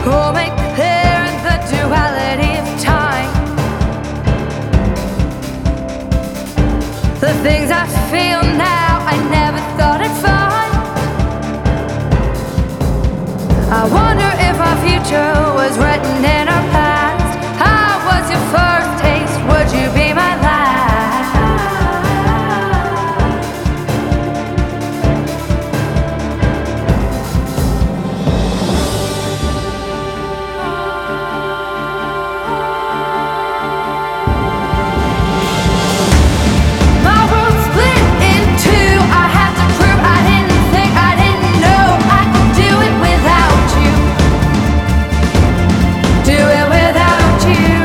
all made clear in the duality of time. The things I feel now, I never thought I'd find. I wonder if our future was written in our past. How was your first taste? Would you be my last? My world split in two. I had to prove I didn't think I didn't know I could do it without you. Do it without you.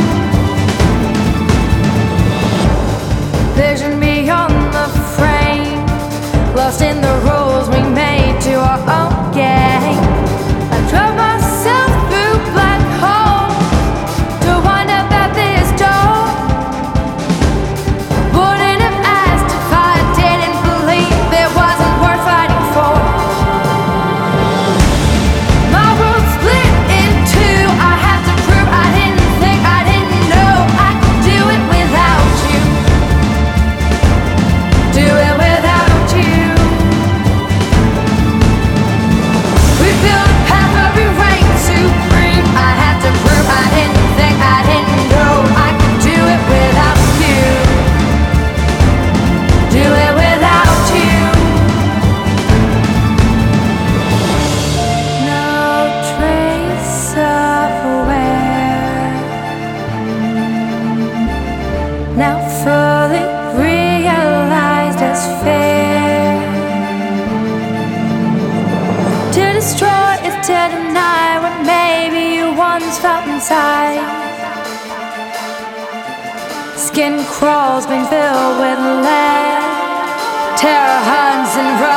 Vision me on the frame, lost in the rules we made to our own game. I drove myself through black holes to wind up at this door. Wouldn't have asked if I didn't believe it wasn't worth fighting for. My world split in two. I had to prove I didn't think I didn't know I could do it without you. Do it without you. We built a path where we reigned supreme. I had to prove I didn't think I didn't know I could do it without you. Do it without you. No trace of where, now fully realized as fair. To destroy is to deny what maybe you once felt inside. Skin crawls being filled with lead. Terror hunts and